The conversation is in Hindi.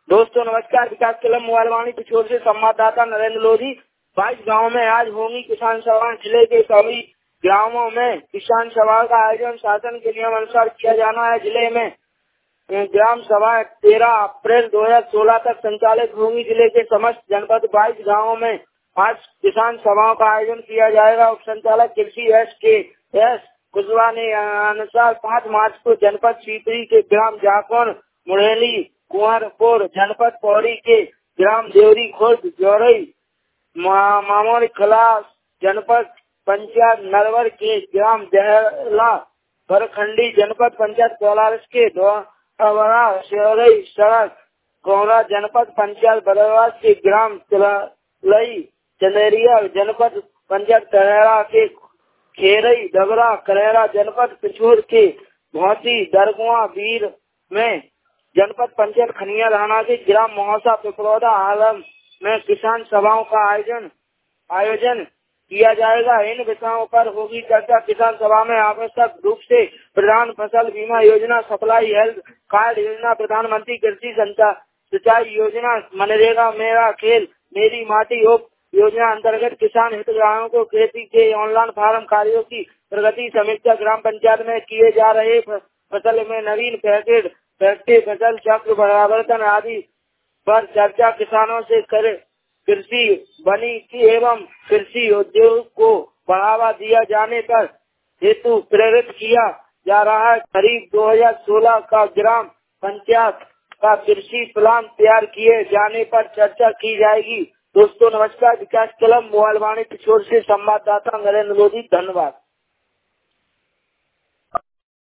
दोस्तों नमस्कार, विकास कलम मोबाइल वाणी पिछोर से संवाददाता नरेंद्र लोधी। 22 गाँव में आज होंगी किसान सभा। जिले के सभी ग्रामों में किसान सभा का आयोजन शासन के नियम अनुसार किया जाना है। जिले में ग्राम सभा 13 अप्रैल 2016 तक संचालित होंगी। जिले के समस्त जनपद 22 गाँवों में आज किसान सभाओं का आयोजन किया जाएगा। उप संचालक कृषि एस कुशवाहा ने अनुसार 5 मार्च को जनपद सीपरी के ग्राम जाखोन मुढ़ेली कुंवरपुर, जनपद पौड़ी के ग्राम देवरी खुर्द जौरई मामोरी खलास, जनपद पंचायत नरवर के ग्राम दहला भरखंडी, जनपद पंचायत कोलारस के दोहरा शेरई सड़क कोहरा, जनपद पंचायत बदरवास के ग्राम लई चंदेरिया, जनपद पंचायत तहरा के खेरई डबरा करेरा, जनपद पिछोर के भौती दरगुआ वीर में, जनपद पंचायत खनिया राना के ग्राम मौसा पिपरौदा आलम में किसान सभाओं का आयोजन किया जाएगा। इन विषयों पर होगी चर्चा। किसान सभा में आवश्यक रूप से प्रधान फसल बीमा योजना, सप्लाई हेल्थ कार्ड योजना, प्रधानमंत्री कृषि सिंचाई योजना, मनरेगा मेरा खेल मेरी माटी उप योजना अंतर्गत किसान हितग्राहियों को खेती के ऑनलाइन फार्म कार्यों की प्रगति समीक्षा, ग्राम पंचायत में किए जा रहे फसल में नवीन पैकेट फसल चक्र परिवर्तन आदि पर चर्चा किसानों से करे। कृषि वानिकी एवं कृषि उद्योग को बढ़ावा दिया जाने पर हेतु प्रेरित किया जा रहा है। खरीफ 2016 का ग्राम पंचायत का कृषि प्लान तैयार किए जाने पर चर्चा की जाएगी। दोस्तों नमस्कार, विकास कलम मोबाइल वाणी पिछोर से संवाददाता नरेंद्र लोधी। धन्यवाद।